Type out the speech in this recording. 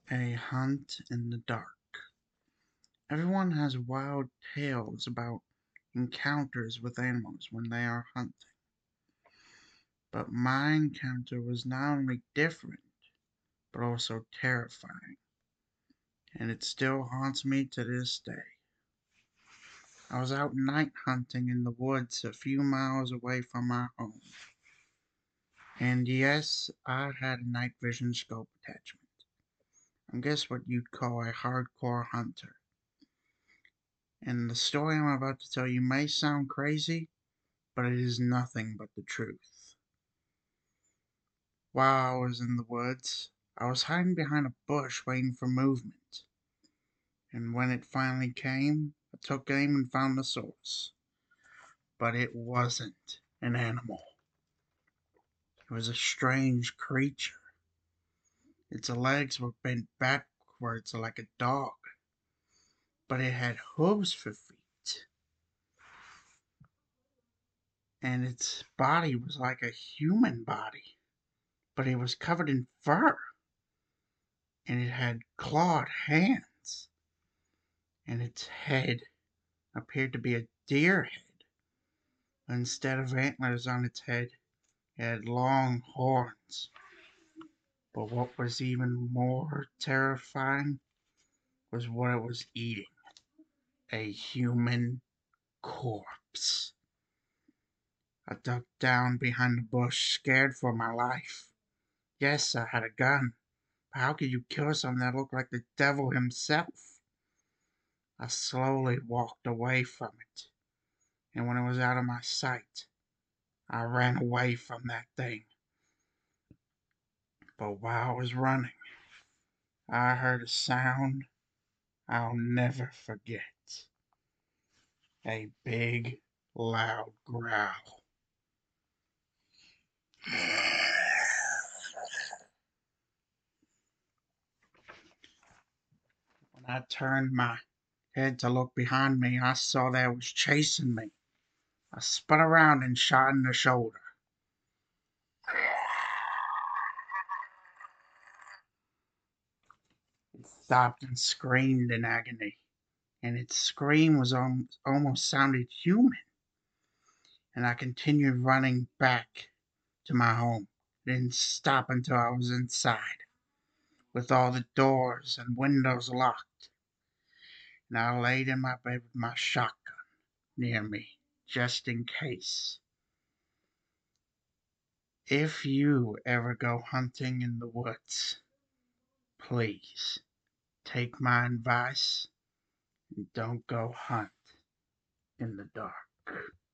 A hunt in the dark. Everyone has wild tales about encounters with animals when they are hunting. But my encounter was not only different, but also terrifying, and it still haunts me to this day. I was out night hunting in the woods a few miles away from my home. And yes, I had a night vision scope attachment. I guess what you'd call a hardcore hunter. And the story I'm about to tell you may sound crazy, but it is nothing but the truth. While I was in the woods, I was hiding behind a bush waiting for movement. And when it finally came, I took aim and found the source. But it wasn't an animal. It was a strange creature. Its legs were bent backwards like a dog, but it had hooves for feet. And its body was like a human body, but it was covered in fur. And it had clawed hands. And its head appeared to be a deer head. Instead of antlers on its head, it had long horns. But what was even more terrifying was what it was eating: a human corpse. I ducked down behind the bush, scared for my life. Yes, I had a gun, but how could you kill something that looked like the devil himself? I slowly walked away from it, and when it was out of my sight, I ran away from that thing. But while I was running, I heard a sound I'll never forget: a big, loud growl. When I turned my head to look behind me, I saw that it was chasing me. I spun around and shot in the shoulder. It stopped and screamed in agony, and its scream was almost sounded human. And I continued running back to my home. Didn't stop until I was inside, with all the doors and windows locked. And I laid in my bed with my shotgun near me, just in case. If you ever go hunting in the woods, please take my advice and don't go hunt in the dark.